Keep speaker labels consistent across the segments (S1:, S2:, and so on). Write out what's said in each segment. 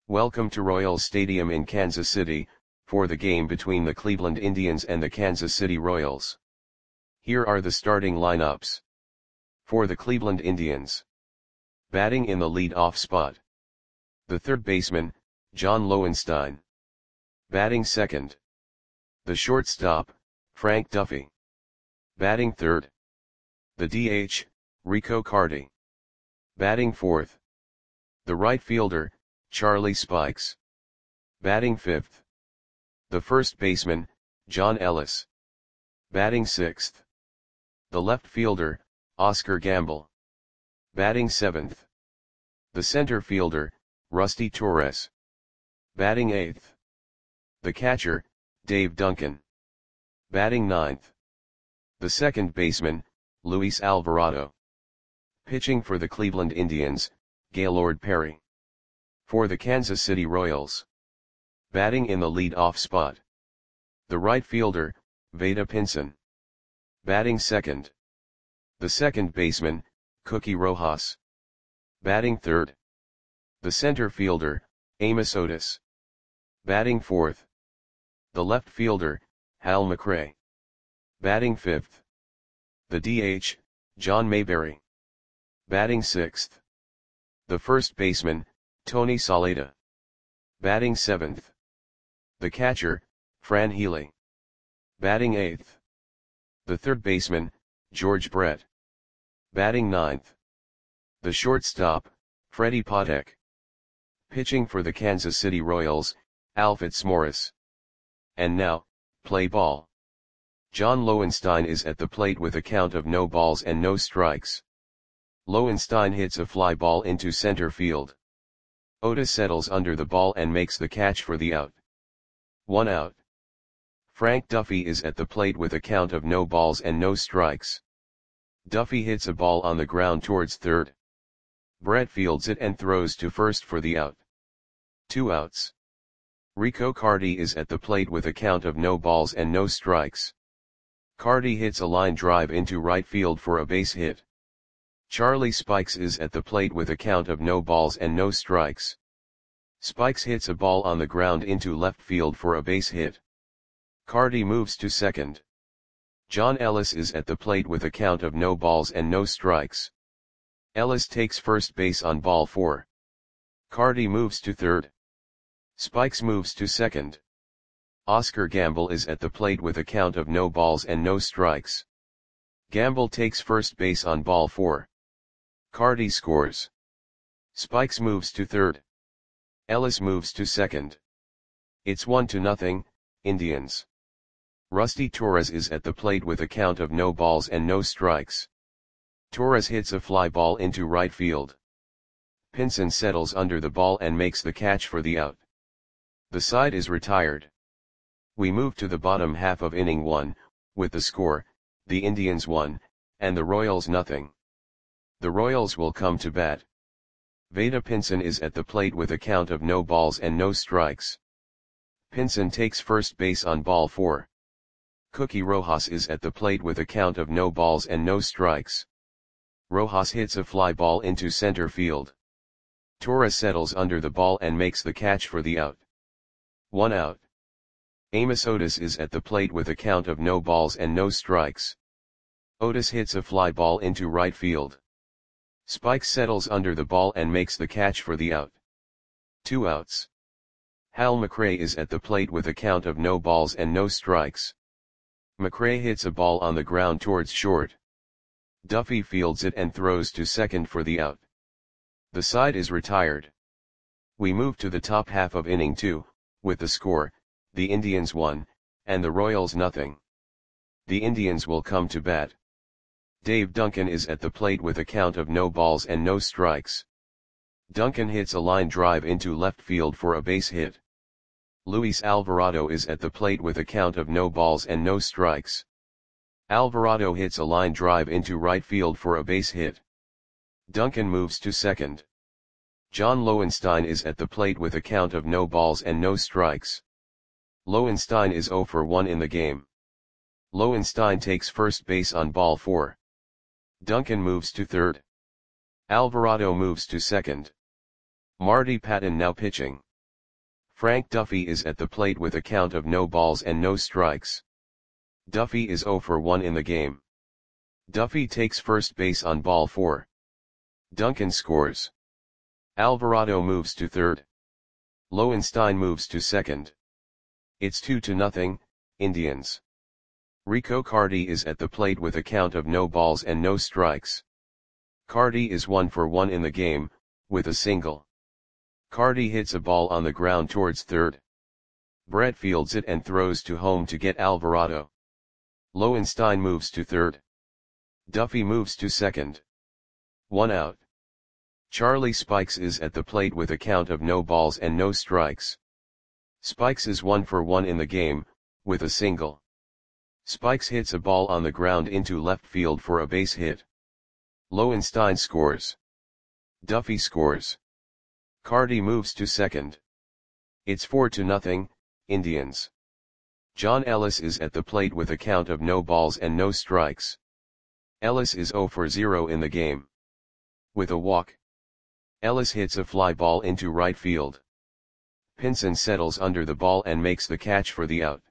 S1: Welcome to Royals Stadium in Kansas City, for the game between the Cleveland Indians and the Kansas City Royals. Here are the starting lineups. For the Cleveland Indians. Batting in the lead-off spot. The third baseman, John Lowenstein. Batting second. The shortstop, Frank Duffy. Batting third. The DH, Rico Carty. Batting fourth. The right fielder, Charlie Spikes. Batting fifth. The first baseman, John Ellis. Batting sixth. The left fielder, Oscar Gamble. Batting seventh. The center fielder, Rusty Torres. Batting eighth. The catcher, Dave Duncan. Batting ninth. The second baseman, Luis Alvarado. Pitching for the Cleveland Indians, Gaylord Perry. For the Kansas City Royals. Batting in the lead-off spot. The right fielder, Vada Pinson. Batting second. The second baseman, Cookie Rojas. Batting third. The center fielder, Amos Otis. Batting fourth. The left fielder, Hal McRae. Batting fifth. The DH, John Mayberry. Batting sixth. The first baseman, Tony Saleta. Batting seventh. The catcher, Fran Healy. Batting eighth. The third baseman, George Brett. Batting ninth. The shortstop, Freddie Patek. Pitching for the Kansas City Royals, Al Fitzmaurice. And now, play ball. John Lowenstein is at the plate with a count of no balls and no strikes. Lowenstein hits a fly ball into center field. Otis settles under the ball and makes the catch for the out. 1 out. Frank Duffy is at the plate with a count of no balls and no strikes. Duffy hits a ball on the ground towards third. Brett fields it and throws to first for the out. 2 outs. Rico Carty is at the plate with a count of no balls and no strikes. Carty hits a line drive into right field for a base hit. Charlie Spikes is at the plate with a count of no balls and no strikes. Spikes hits a ball on the ground into left field for a base hit. Carty moves to second. John Ellis is at the plate with a count of no balls and no strikes. Ellis takes first base on ball 4. Carty moves to third. Spikes moves to second. Oscar Gamble is at the plate with a count of no balls and no strikes. Gamble takes first base on ball 4. Carty scores. Spikes moves to third. Ellis moves to second. It's 1-0, Indians. Rusty Torres is at the plate with a count of no balls and no strikes. Torres hits a fly ball into right field. Pinson settles under the ball and makes the catch for the out. The side is retired. We move to the bottom half of inning 1, with the score, the Indians 1, and the Royals 0. The Royals will come to bat. Vada Pinson is at the plate with a count of no balls and no strikes. Pinson takes first base on ball 4. Cookie Rojas is at the plate with a count of no balls and no strikes. Rojas hits a fly ball into center field. Torres settles under the ball and makes the catch for the out. 1 out. Amos Otis is at the plate with a count of no balls and no strikes. Otis hits a fly ball into right field. Spikes settles under the ball and makes the catch for the out. 2 outs. Hal McRae is at the plate with a count of no balls and no strikes. McRae hits a ball on the ground towards short. Duffy fields it and throws to second for the out. The side is retired. We move to the top half of inning 2, with the score, the Indians 1, and the Royals 0. The Indians will come to bat. Dave Duncan is at the plate with a count of no balls and no strikes. Duncan hits a line drive into left field for a base hit. Luis Alvarado is at the plate with a count of no balls and no strikes. Alvarado hits a line drive into right field for a base hit. Duncan moves to second. John Lowenstein is at the plate with a count of no balls and no strikes. Lowenstein is 0 for 1 in the game. Lowenstein takes first base on ball 4. Duncan moves to third. Alvarado moves to second. Marty Patton now pitching. Frank Duffy is at the plate with a count of no balls and no strikes. Duffy is 0 for 1 in the game. Duffy takes first base on ball 4. Duncan scores. Alvarado moves to third. Lowenstein moves to second. It's 2-0, Indians. Rico Carty is at the plate with a count of no balls and no strikes. Carty is 1 for 1 in the game, with a single. Carty hits a ball on the ground towards third. Brett fields it and throws to home to get Alvarado. Lowenstein moves to third. Duffy moves to second. 1 out. Charlie Spikes is at the plate with a count of no balls and no strikes. Spikes is 1 for 1 in the game, with a single. Spikes hits a ball on the ground into left field for a base hit. Lowenstein scores. Duffy scores. Carty moves to second. It's 4-0, Indians. John Ellis is at the plate with a count of no balls and no strikes. Ellis is 0 for 0 in the game. With a walk. Ellis hits a fly ball into right field. Pinson settles under the ball and makes the catch for the out.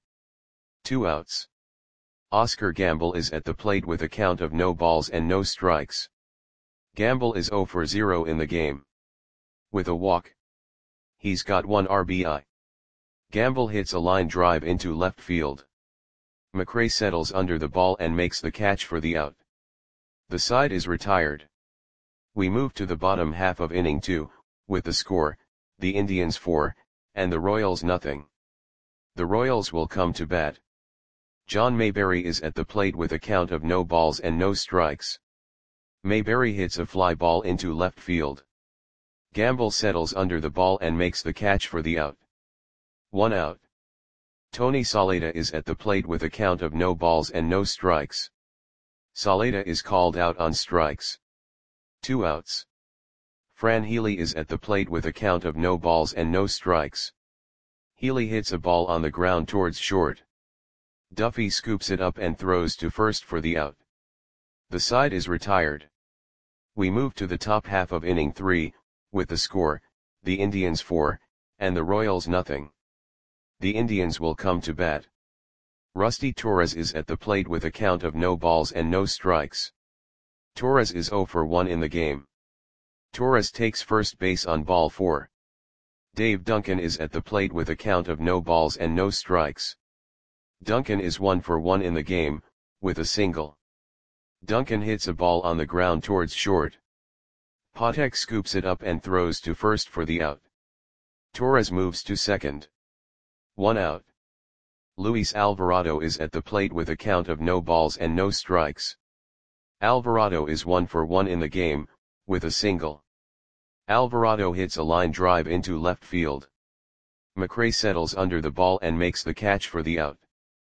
S1: 2 outs. Oscar Gamble is at the plate with a count of no balls and no strikes. Gamble is 0 for 0 in the game. With a walk. He's got 1 RBI. Gamble hits a line drive into left field. McRae settles under the ball and makes the catch for the out. The side is retired. We move to the bottom half of inning 2, with the score, the Indians 4, and the Royals nothing. The Royals will come to bat. John Mayberry is at the plate with a count of no balls and no strikes. Mayberry hits a fly ball into left field. Gamble settles under the ball and makes the catch for the out. 1 out. Tony Saleta is at the plate with a count of no balls and no strikes. Saleta is called out on strikes. 2 outs. Fran Healy is at the plate with a count of no balls and no strikes. Healy hits a ball on the ground towards short. Duffy scoops it up and throws to first for the out. The side is retired. We move to the top half of inning 3, with the score, the Indians 4, and the Royals nothing. The Indians will come to bat. Rusty Torres is at the plate with a count of no balls and no strikes. Torres is 0 for 1 in the game. Torres takes first base on ball 4. Dave Duncan is at the plate with a count of no balls and no strikes. Duncan is 1 for 1 in the game, with a single. Duncan hits a ball on the ground towards short. Patek scoops it up and throws to first for the out. Torres moves to second. 1 out. Luis Alvarado is at the plate with a count of no balls and no strikes. Alvarado is 1 for 1 in the game, with a single. Alvarado hits a line drive into left field. McRae settles under the ball and makes the catch for the out.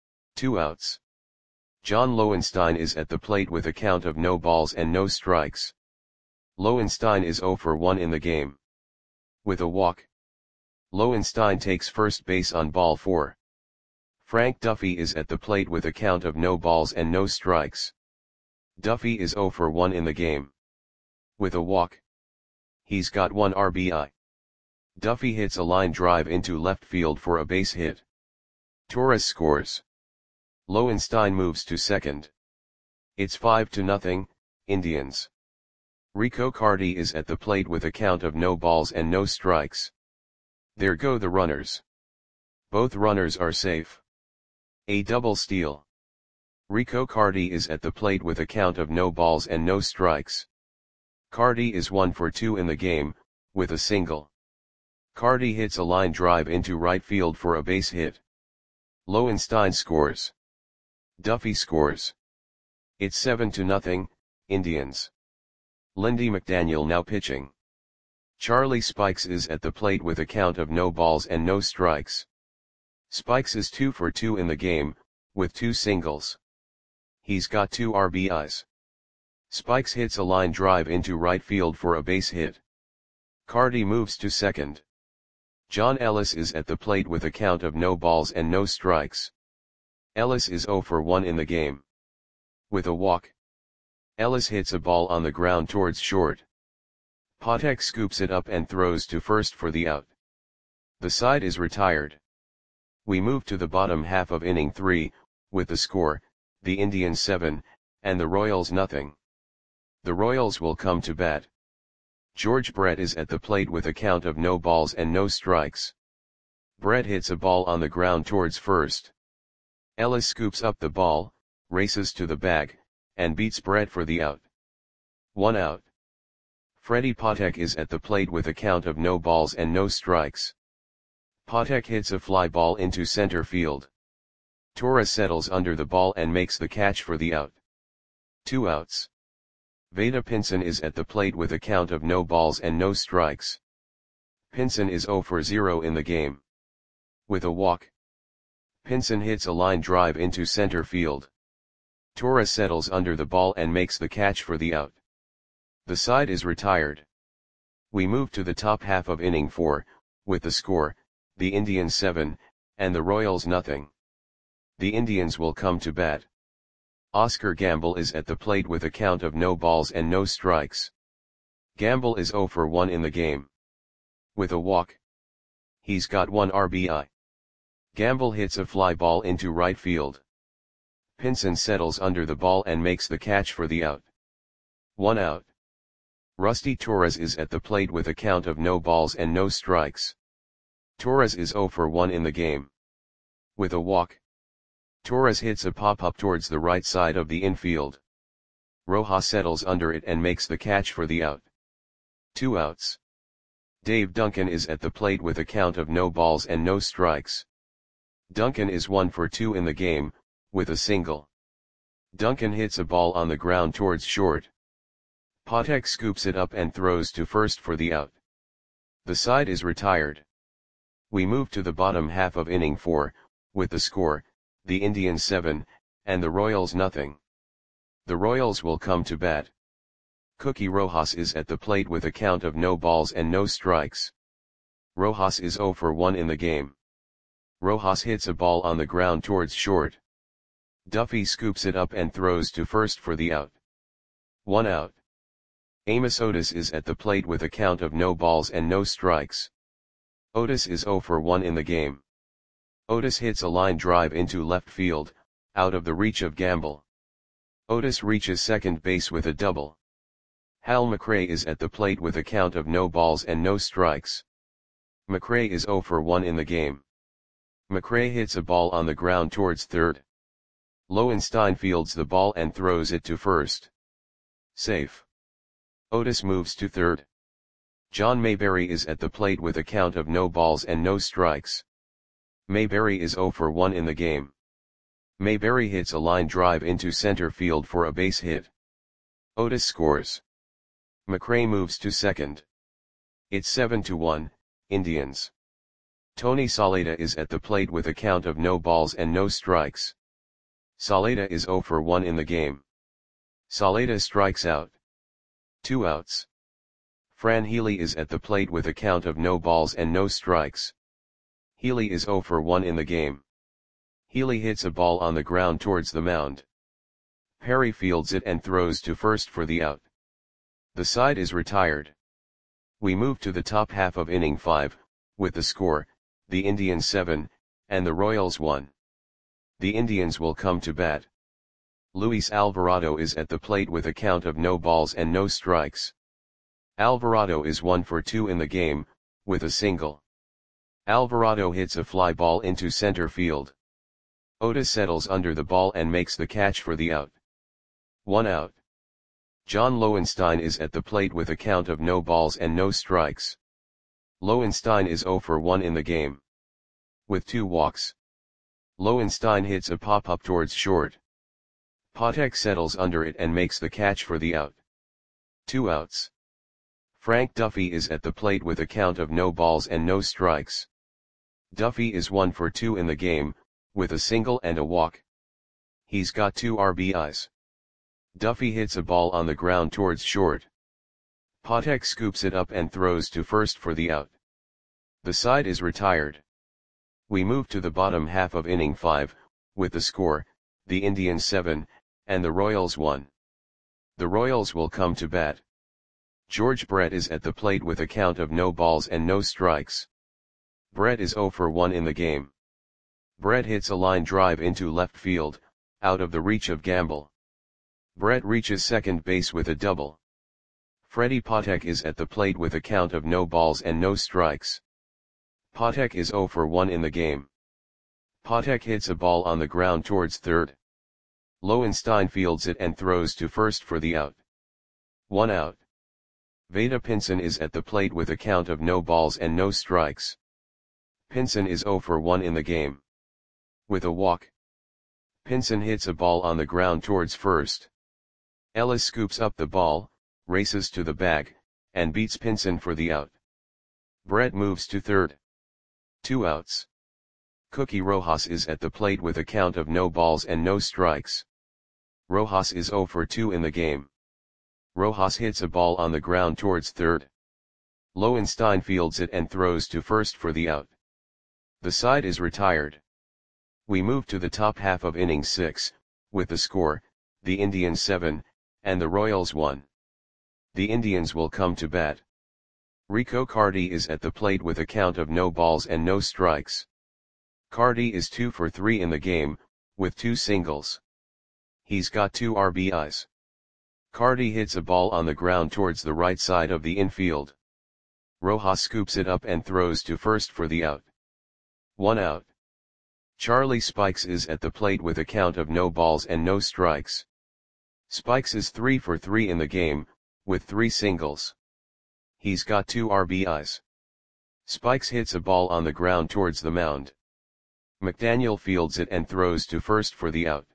S1: 2 outs. John Lowenstein is at the plate with a count of no balls and no strikes. Lowenstein is 0 for 1 in the game. With a walk. Lowenstein takes first base on ball 4. Frank Duffy is at the plate with a count of no balls and no strikes. Duffy is 0 for 1 in the game. With a walk. He's got 1 RBI. Duffy hits a line drive into left field for a base hit. Torres scores. Lowenstein moves to second. It's 5-0, Indians. Rico Carty is at the plate with a count of no balls and no strikes. There go the runners. Both runners are safe. A double steal. Rico Carty is at the plate with a count of no balls and no strikes. Carty is 1 for 2 in the game, with a single. Carty hits a line drive into right field for a base hit. Lowenstein scores. Duffy scores. It's 7-0, Indians. Lindy McDaniel now pitching. Charlie Spikes is at the plate with a count of no balls and no strikes. Spikes is 2 for 2 in the game, with 2 singles. He's got 2 RBIs. Spikes hits a line drive into right field for a base hit. Carty moves to second. John Ellis is at the plate with a count of no balls and no strikes. Ellis is 0 for 1 in the game. With a walk. Ellis hits a ball on the ground towards short. Patek scoops it up and throws to first for the out. The side is retired. We move to the bottom half of inning 3, with the score, the Indians 7, and the Royals nothing. The Royals will come to bat. George Brett is at the plate with a count of no balls and no strikes. Brett hits a ball on the ground towards first. Ellis scoops up the ball, races to the bag, and beats Brett for the out. 1 out. Freddie Patek is at the plate with a count of no balls and no strikes. Patek hits a fly ball into center field. Torres settles under the ball and makes the catch for the out. 2 outs. Vada Pinson is at the plate with a count of no balls and no strikes. Pinson is 0 for 0 in the game. With a walk, Pinson hits a line drive into center field. Torres settles under the ball and makes the catch for the out. The side is retired. We move to the top half of inning 4, with the score, the Indians 7, and the Royals nothing. The Indians will come to bat. Oscar Gamble is at the plate with a count of no balls and no strikes. Gamble is 0 for 1 in the game. With a walk, he's got 1 RBI. Gamble hits a fly ball into right field. Pinson settles under the ball and makes the catch for the out. 1 out. Rusty Torres is at the plate with a count of no balls and no strikes. Torres is 0 for 1 in the game. With a walk, Torres hits a pop-up towards the right side of the infield. Rojas settles under it and makes the catch for the out. 2 outs. Dave Duncan is at the plate with a count of no balls and no strikes. Duncan is 1 for 2 in the game, with a single. Duncan hits a ball on the ground towards short. Patek scoops it up and throws to first for the out. The side is retired. We move to the bottom half of inning 4, with the score, the Indians 7, and the Royals nothing. The Royals will come to bat. Cookie Rojas is at the plate with a count of no balls and no strikes. Rojas is 0 for 1 in the game. Rojas hits a ball on the ground towards short. Duffy scoops it up and throws to first for the out. 1 out. Amos Otis is at the plate with a count of no balls and no strikes. Otis is 0 for 1 in the game. Otis hits a line drive into left field, out of the reach of Gamble. Otis reaches second base with a double. Hal McRae is at the plate with a count of no balls and no strikes. McRae is 0 for 1 in the game. McRae hits a ball on the ground towards third. Lowenstein fields the ball and throws it to first. Safe. Otis moves to third. John Mayberry is at the plate with a count of no balls and no strikes. Mayberry is 0 for 1 in the game. Mayberry hits a line drive into center field for a base hit. Otis scores. McRae moves to second. It's 7-1, Indians. Tony Saleta is at the plate with a count of no balls and no strikes. Saleta is 0 for 1 in the game. Saleta strikes out. 2 outs. Fran Healy is at the plate with a count of no balls and no strikes. Healy is 0 for 1 in the game. Healy hits a ball on the ground towards the mound. Perry fields it and throws to first for the out. The side is retired. We move to the top half of inning 5, with the score, the Indians 7, and the Royals 1. The Indians will come to bat. Luis Alvarado is at the plate with a count of no balls and no strikes. Alvarado is 1 for 2 in the game, with a single. Alvarado hits a fly ball into center field. Otis settles under the ball and makes the catch for the out. 1 out. John Lowenstein is at the plate with a count of no balls and no strikes. Lowenstein is 0 for 1 in the game. With 2 walks. Lowenstein hits a pop-up towards short. Patek settles under it and makes the catch for the out. 2 outs. Frank Duffy is at the plate with a count of no balls and no strikes. Duffy is 1 for 2 in the game, with a single and a walk. He's got 2 RBIs. Duffy hits a ball on the ground towards short. Patek scoops it up and throws to first for the out. The side is retired. We move to the bottom half of inning 5, with the score, the Indians 7, and the Royals 1. The Royals will come to bat. George Brett is at the plate with a count of no balls and no strikes. Brett is 0 for 1 in the game. Brett hits a line drive into left field, out of the reach of Gamble. Brett reaches second base with a double. Freddie Patek is at the plate with a count of no balls and no strikes. Patek is 0 for 1 in the game. Patek hits a ball on the ground towards third. Lowenstein fields it and throws to first for the out. 1 out. Veda Pinson is at the plate with a count of no balls and no strikes. Pinson is 0 for 1 in the game. With a walk. Pinson hits a ball on the ground towards first. Ellis scoops up the ball, races to the bag, and beats Pinson for the out. Brett moves to third. 2 outs. Cookie Rojas is at the plate with a count of no balls and no strikes. Rojas is 0 for 2 in the game. Rojas hits a ball on the ground towards third. Lowenstein fields it and throws to first for the out. The side is retired. We move to the top half of inning 6, with the score, the Indians 7, and the Royals 1. The Indians will come to bat. Rico Carty is at the plate with a count of no balls and no strikes. Carty is 2 for 3 in the game, with 2 singles. He's got 2 RBIs. Carty hits a ball on the ground towards the right side of the infield. Rojas scoops it up and throws to first for the out. 1 out. Charlie Spikes is at the plate with a count of no balls and no strikes. Spikes is 3 for 3 in the game, with 3 singles. He's got 2 RBIs. Spikes hits a ball on the ground towards the mound. McDaniel fields it and throws to first for the out.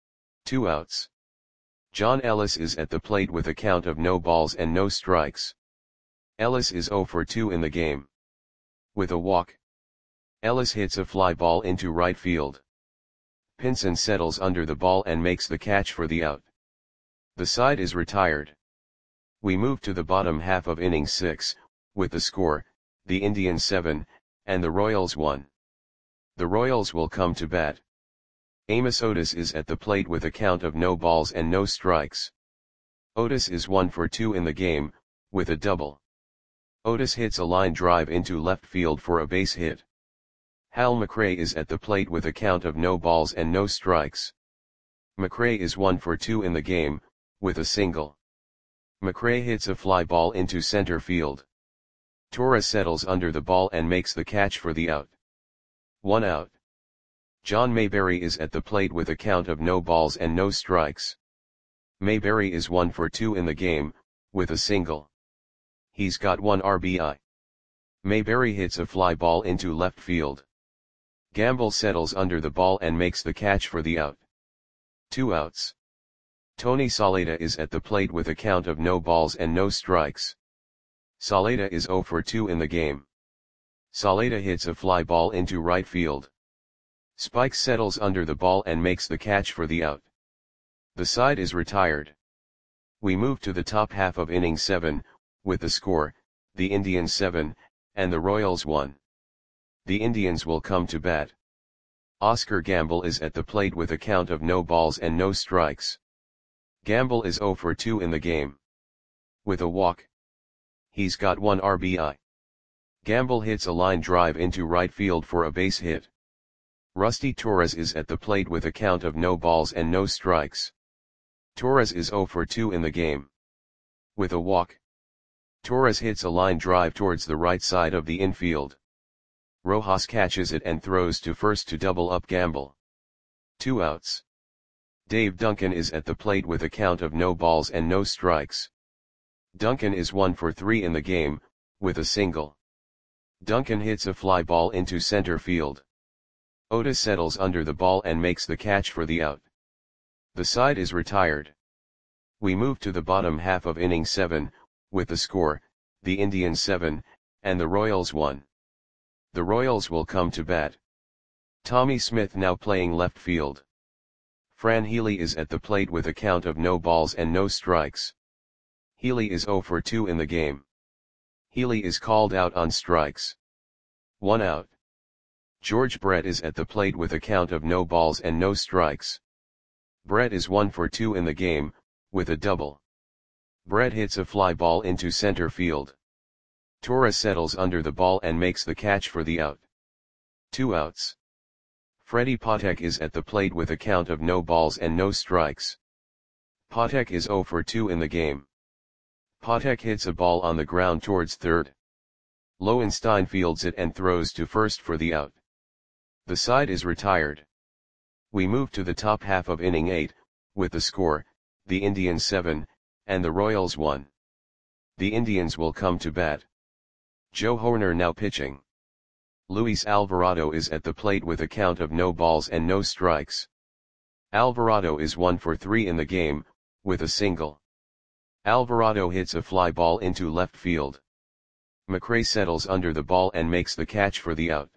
S1: 2 outs. John Ellis is at the plate with a count of no balls and no strikes. Ellis is 0 for 2 in the game. With a walk. Ellis hits a fly ball into right field. Pinson settles under the ball and makes the catch for the out. The side is retired. We move to the bottom half of inning 6, with the score, the Indians 7, and the Royals 1. The Royals will come to bat. Amos Otis is at the plate with a count of no balls and no strikes. Otis is 1 for 2 in the game, with a double. Otis hits a line drive into left field for a base hit. Hal McRae is at the plate with a count of no balls and no strikes. McRae is 1 for 2 in the game, with a single. McRae hits a fly ball into center field. Torres settles under the ball and makes the catch for the out. 1 out. John Mayberry is at the plate with a count of no balls and no strikes. Mayberry is 1 for 2 in the game, with a single. He's got 1 RBI. Mayberry hits a fly ball into left field. Gamble settles under the ball and makes the catch for the out. 2 outs. Tony Saleta is at the plate with a count of no balls and no strikes. Saleta is 0 for 2 in the game. Saleta hits a fly ball into right field. Spikes settles under the ball and makes the catch for the out. The side is retired. We move to the top half of inning 7, with the score, the Indians 7, and the Royals 1. The Indians will come to bat. Oscar Gamble is at the plate with a count of no balls and no strikes. Gamble is 0 for 2 in the game. With a walk. He's got 1 RBI. Gamble hits a line drive into right field for a base hit. Rusty Torres is at the plate with a count of no balls and no strikes. Torres is 0 for 2 in the game. With a walk. Torres hits a line drive towards the right side of the infield. Rojas catches it and throws to first to double up Gamble. 2 outs. Dave Duncan is at the plate with a count of no balls and no strikes. Duncan is 1 for 3 in the game, with a single. Duncan hits a fly ball into center field. Otis settles under the ball and makes the catch for the out. The side is retired. We move to the bottom half of inning 7, with the score, the Indians 7, and the Royals 1. The Royals will come to bat. Tommy Smith now playing left field. Fran Healy is at the plate with a count of no balls and no strikes. Healy is 0 for 2 in the game. Healy is called out on strikes. 1 out. George Brett is at the plate with a count of no balls and no strikes. Brett is 1 for 2 in the game, with a double. Brett hits a fly ball into center field. Torres settles under the ball and makes the catch for the out. 2 outs. Freddie Patek is at the plate with a count of no balls and no strikes. Patek is 0 for 2 in the game. Patek hits a ball on the ground towards third. Lowenstein fields it and throws to first for the out. The side is retired. We move to the top half of inning 8, with the score, the Indians 7, and the Royals 1. The Indians will come to bat. Joe Hoerner now pitching. Luis Alvarado is at the plate with a count of no balls and no strikes. Alvarado is 1 for 3 in the game, with a single. Alvarado hits a fly ball into left field. McRae settles under the ball and makes the catch for the out.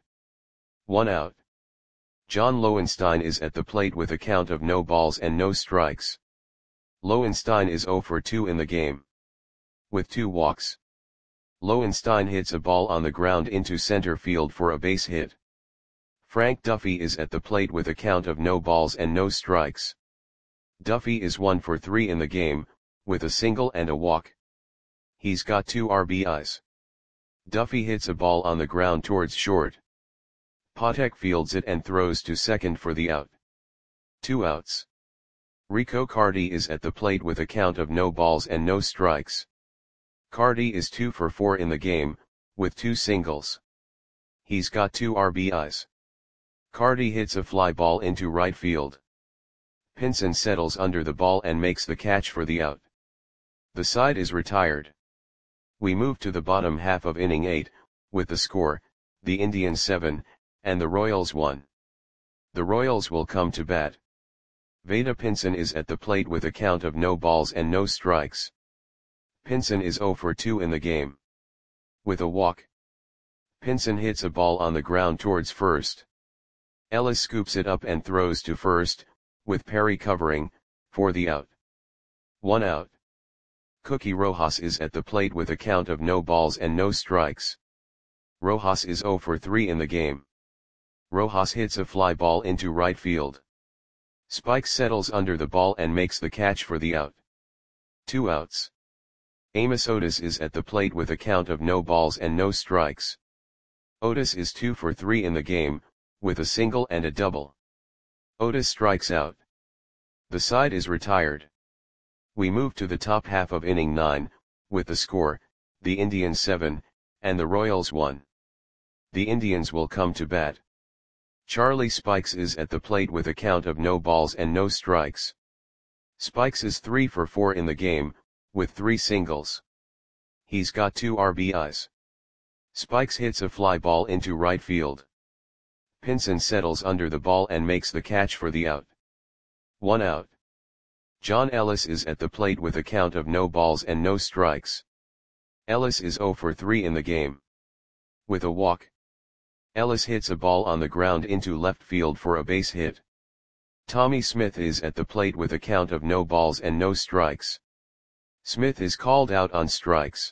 S1: 1 out. John Lowenstein is at the plate with a count of no balls and no strikes. Lowenstein is 0 for 2 in the game. With 2 walks. Lowenstein hits a ball on the ground into center field for a base hit. Frank Duffy is at the plate with a count of no balls and no strikes. Duffy is 1 for 3 in the game, with a single and a walk. He's got 2 RBIs. Duffy hits a ball on the ground towards short. Patek fields it and throws to second for the out. 2 outs. Rico Carty is at the plate with a count of no balls and no strikes. Carty is 2 for 4 in the game, with 2 singles. He's got 2 RBIs. Carty hits a fly ball into right field. Pinson settles under the ball and makes the catch for the out. The side is retired. We move to the bottom half of inning 8, with the score, the Indians 7, and the Royals 1. The Royals will come to bat. Vada Pinson is at the plate with a count of no balls and no strikes. Pinson is 0 for 2 in the game. With a walk. Pinson hits a ball on the ground towards first. Ellis scoops it up and throws to first, with Perry covering, for the out. 1 out. Cookie Rojas is at the plate with a count of no balls and no strikes. Rojas is 0 for 3 in the game. Rojas hits a fly ball into right field. Spike settles under the ball and makes the catch for the out. 2 outs. Amos Otis is at the plate with a count of no balls and no strikes. Otis is 2 for 3 in the game, with a single and a double. Otis strikes out. The side is retired. We move to the top half of inning 9, with the score, the Indians 7, and the Royals 1. The Indians will come to bat. Charlie Spikes is at the plate with a count of no balls and no strikes. Spikes is 3 for 4 in the game, with 3 singles. He's got 2 RBIs. Spikes hits a fly ball into right field. Pinson settles under the ball and makes the catch for the out. 1 out. John Ellis is at the plate with a count of no balls and no strikes. Ellis is 0 for 3 in the game. With a walk. Ellis hits a ball on the ground into left field for a base hit. Tommy Smith is at the plate with a count of no balls and no strikes. Smith is called out on strikes.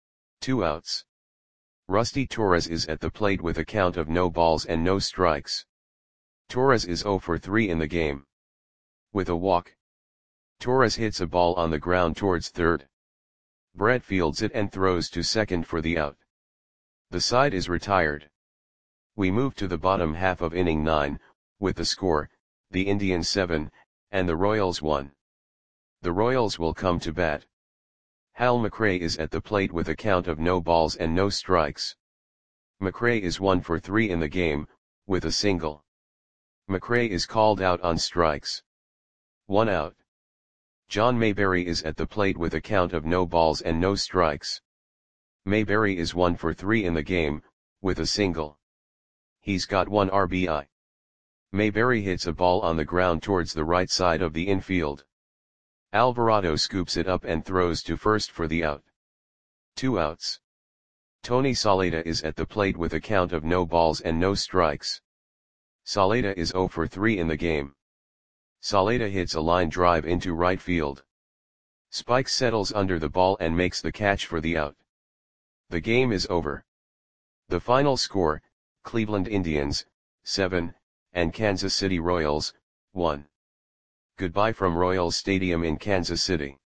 S1: 2 outs. Rusty Torres is at the plate with a count of no balls and no strikes. Torres is 0 for 3 in the game. With a walk. Torres hits a ball on the ground towards third. Brett fields it and throws to second for the out. The side is retired. We move to the bottom half of inning 9, with the score, the Indians 7, and the Royals 1. The Royals will come to bat. Hal McRae is at the plate with a count of no balls and no strikes. McRae is 1 for 3 in the game, with a single. McRae is called out on strikes. 1 out. John Mayberry is at the plate with a count of no balls and no strikes. Mayberry is 1 for 3 in the game, with a single. He's got 1 RBI. Mayberry hits a ball on the ground towards the right side of the infield. Alvarado scoops it up and throws to first for the out. 2 outs. Tony Saleta is at the plate with a count of no balls and no strikes. Saleta is 0 for 3 in the game. Saleta hits a line drive into right field. Spike settles under the ball and makes the catch for the out. The game is over. The final score, Cleveland Indians, 7, and Kansas City Royals, 1. Goodbye from Royals Stadium in Kansas City.